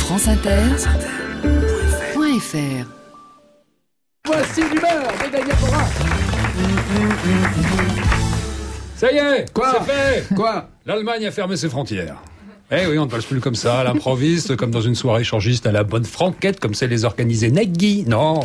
franceinter.fr. Voici l'humeur de Daniel Morin. Ça y est, Quoi c'est fait. Quoi? L'Allemagne a fermé ses frontières. Eh oui, on ne passe plus comme ça, à l'improviste, comme dans une soirée échangiste à la bonne franquette, comme c'est les organisés Nagui. Non.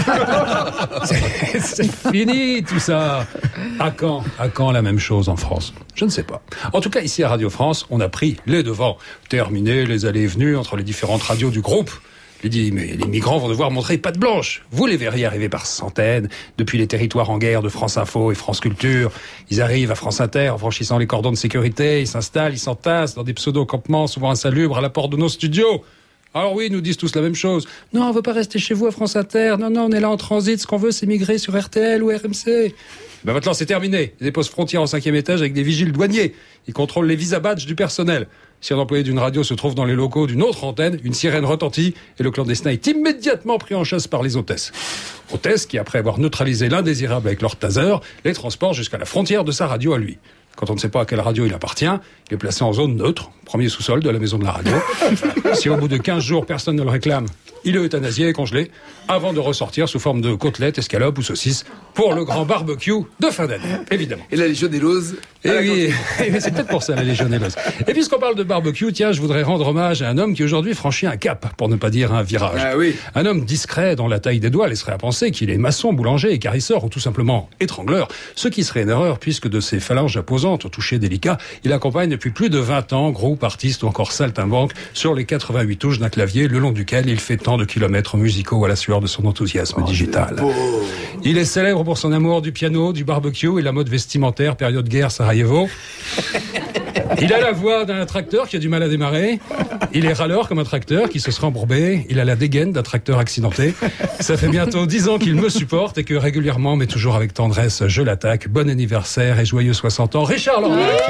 c'est fini, tout ça. À quand la même chose en France? Je ne sais pas. En tout cas, ici à Radio France, on a pris les devants. Terminé les allées et venues entre les différentes radios du groupe. J'ai dit, mais les migrants vont devoir montrer patte blanche. Vous les verriez arriver par centaines, depuis les territoires en guerre de France Info et France Culture. Ils arrivent à France Inter en franchissant les cordons de sécurité, ils s'installent, ils s'entassent dans des pseudo-campements souvent insalubres à la porte de nos studios. Alors oui, ils nous disent tous la même chose. Non, on veut pas rester chez vous à France Inter. Non, on est là en transit. Ce qu'on veut, c'est migrer sur RTL ou RMC. Ben maintenant, c'est terminé. Des postes frontières au 5e étage avec des vigiles douaniers. Ils contrôlent les visa badges du personnel. Si un employé d'une radio se trouve dans les locaux d'une autre antenne, une sirène retentit et le clandestin est immédiatement pris en chasse par les hôtesses. Hôtesses qui, après avoir neutralisé l'indésirable avec leur taser, les transportent jusqu'à la frontière de sa radio à lui. Quand on ne sait pas à quelle radio il appartient, il est placé en zone neutre, premier sous-sol de la maison de la radio. Si au bout de 15 jours, personne ne le réclame, il est euthanasié et congelé, avant de ressortir sous forme de côtelettes, escalopes ou saucisses, pour le grand barbecue de fin d'année, évidemment. Et la légionellose? Et oui, c'est peut-être pour ça, la légionellose. Et puisqu'on parle de barbecue, tiens, je voudrais rendre hommage à un homme qui aujourd'hui franchit un cap, pour ne pas dire un virage. Ah oui. Un homme discret dans la taille des doigts laisserait à penser qu'il est maçon, boulanger, écarisseur ou tout simplement étrangleur, ce qui serait une erreur puisque de ses phalanges apposantes au toucher délicat, il accompagne depuis plus de 20 ans groupe, artiste ou encore saltimbanque sur les 88 touches d'un clavier le long duquel il fait tant de kilomètres musicaux à la sueur de son enthousiasme digital. Il est célèbre pour son amour du piano, du barbecue et la mode vestimentaire période guerre Sarajevo. Il a la voix d'un tracteur qui a du mal à démarrer. Il est râleur comme un tracteur qui se serait embourbé. Il a la dégaine d'un tracteur accidenté. Ça fait bientôt 10 ans qu'il me supporte et que régulièrement, mais toujours avec tendresse, je l'attaque. Bon anniversaire et joyeux 60 ans, Richard Lorrac.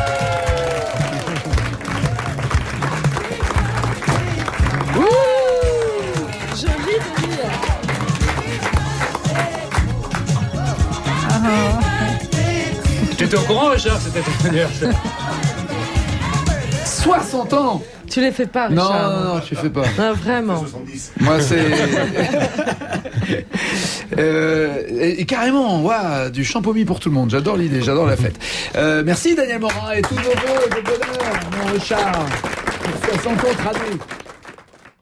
Tu étais au courant, Richard? C'était ton anniversaire. 60 ans. Tu les fais pas, Richard? Non, tu fais pas. Non, vraiment. Moi, c'est... et carrément, ouais, du champomis pour tout le monde. J'adore l'idée, j'adore la fête. Merci Daniel Morin et tous vos vœux de bonheur, mon Richard. Pour 60 ans, radio.